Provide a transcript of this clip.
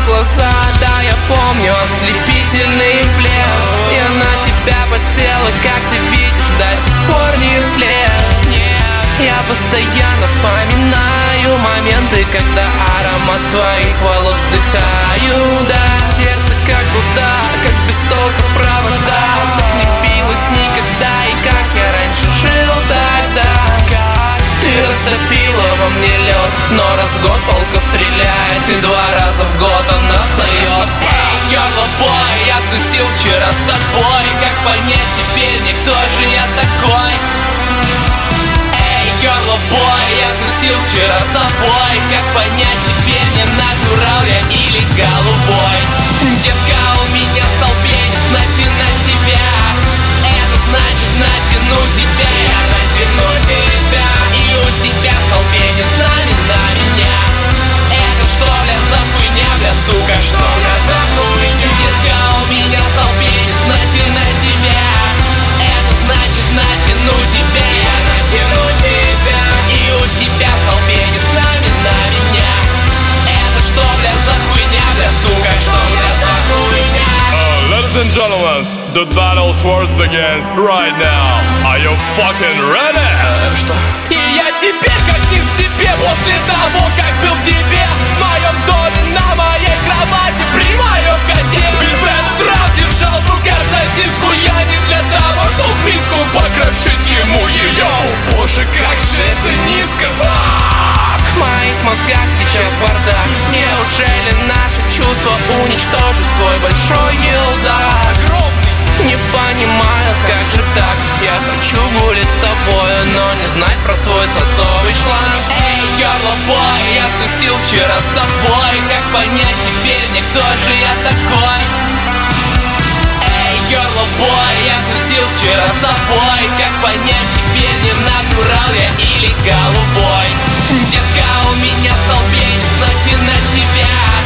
глаза, да, я помню ослепительный блеск. Я на тебя подсела, как ты видишь, до сих пор не слез. Я постоянно вспоминаю моменты, когда аромат твоих волос вдыхаю. Да, сердце как вода, как без толка провода. Так не билось никогда, и как я раньше жил тогда. Ты растопила во мне лед, но раз в год полка стреляет, и 2 раза в год она встает. Эй, Йорлобой, я тусил вчера с тобой. Как понять теперь мне, кто же я такой? Эй, Йорлобой, я тусил вчера с тобой. Как понять теперь мне, натурал я или голубой? Детка, у меня стал пенис, натяну тебя. Это значит натяну тебя, я натяну тебя. И у тебя стал пенис на меня. Это что, бля, за хуйня, бля, сука, что, бля, за хуйня? Детка, у меня стал пенис, натяну тебя. Это значит натяну тебя, я натяну тебя. И у тебя стал пенис на меня. Это что, бля, за хуйня, бля, сука, что, бля, за хуйня? Ladies and gentlemen, the battle wars begins right now. Are you fucking ready? Что? И я теперь как не в себе после того, как был в тебе. В моем доме, на моей кровати, при моем коте. Ведь в этот раз держал в руках сосиску я не для того, чтоб миску покрошить ему ее. Боже, как же это низко. В моих мозгах сейчас бардак. Неужели наши чувства уничтожит твой большой елдак? Не понимаю, как же так. Я хочу гулять с тобой, но не знать про твой садовый шланг. Эй, Йорлобой, я тусил вчера с тобой. Как понять теперь мне, кто же я такой? Эй, Йорлобой, я тусил вчера с тобой. Как понять теперь, не натурал я или голубой? Детка, у меня стал пенис, натяну тебя.